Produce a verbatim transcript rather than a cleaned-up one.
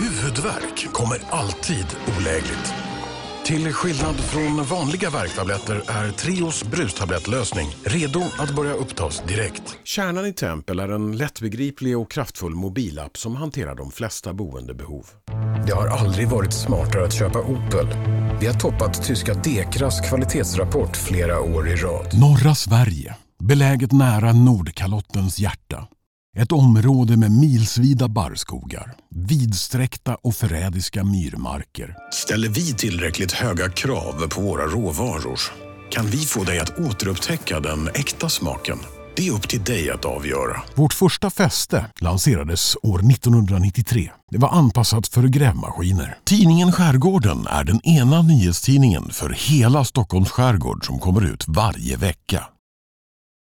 Huvudvärk kommer alltid olägligt. Till skillnad från vanliga värktabletter är Treos brustablettlösning redo att börja upptas direkt. Kärnan i Tempel är en lättbegriplig och kraftfull mobilapp som hanterar de flesta boendebehov. Det har aldrig varit smartare att köpa Opel. Vi har toppat tyska Dekras kvalitetsrapport flera år i rad. Norra Sverige, beläget nära Nordkalottens hjärta. Ett område med milsvida barrskogar, vidsträckta och förrädiska myrmarker. Ställer vi tillräckligt höga krav på våra råvaror kan vi få dig att återupptäcka den äkta smaken. Det är upp till dig att avgöra. Vårt första fäste lanserades år nittonhundranittiotre. Det var anpassat för grävmaskiner. Tidningen Skärgården är den ena nyhetstidningen för hela Stockholms skärgård som kommer ut varje vecka.